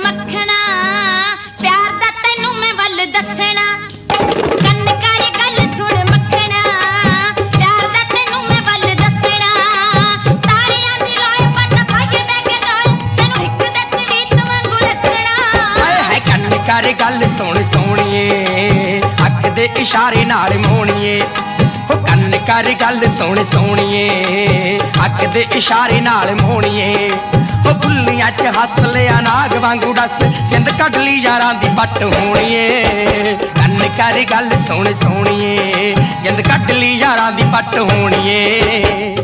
मखना प्यार दा तैनू मैं वल दसना कन्न कर गल सुन मखना प्यार दा तैनू मैं वल दसना तारियां दी लोए पट भागे बैके जाए तैनू हिक दत रीत वांगू रखना है कन्न कर गल सुन सोहणीए अख दे इशारे नाल मोहणीए ओ कन्न कर गल सुन सोहणीए अख दे इशारे नाल मोहणीए ओ बुल्लियां च हस लिया नाग वांगू दस जिंद कढ ली यारां दी पट होणीए कन्न कर गल सुन सोहणीए जिंद कढ ली यारां दी पट होणीए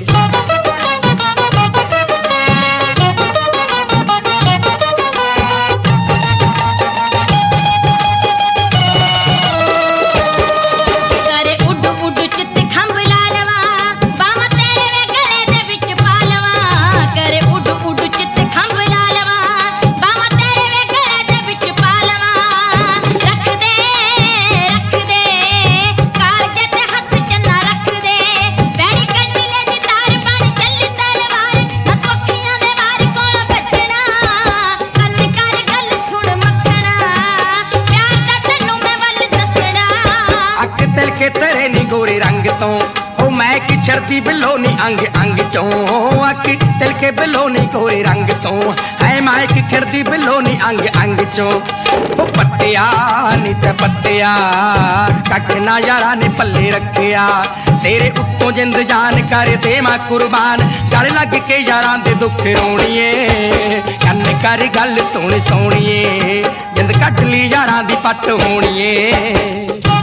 तेरे नी गोरे रंग तो ओ मैं कि छड़ती बिलो नी अंग अंग चो अख तिल के बिलो नी गोरे रंग तो है मैं कि खिड़ती बिलो नी अंग अंग चो ओ पत्तिया नी ते पत्तिया कख ना यारा ने पल्ले रखिया तेरे उत्तों जिंद जान कर दे मैं कुर्बान गल लग के यारां दे दुख रोणीए कन्न कर गल सुन सोहणीए जिंद कट ली यारां दी पट होणीए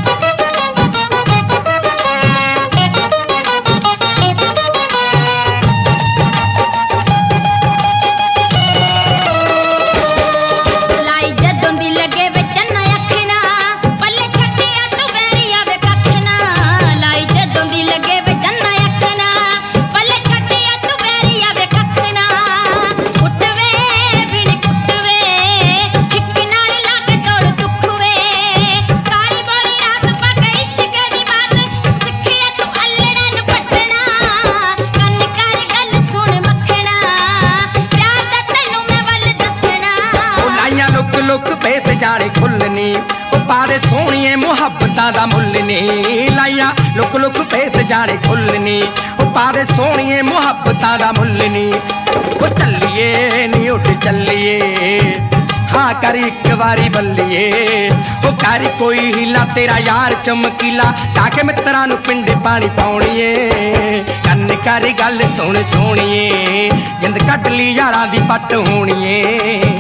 लुक पेत जाने खुलनी पारे सोहणीए मुहब्बतां दा मुल नी लाइया लुक लुक पेत जाने खुलनी पारे सोहणीए मुहब्बतां दा मुल नी ओ चलिए नी उठ चलिए हाँ कर एक बारी बल्लिए ओ कर कोई हीला तेरा यार चमकीला जाके मित्रां नू पिंड पानी पाउणीए कन्न कर गल सुन सोहणीए जिंद कढ ली यारां दी पट होणीए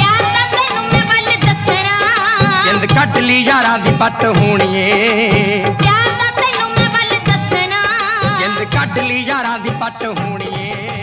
जिंद कढ ली यारां दी पट होणीए प्यार दा तैनू मैं वल दसना जिंद कढ ली यारां दी पट होणीए।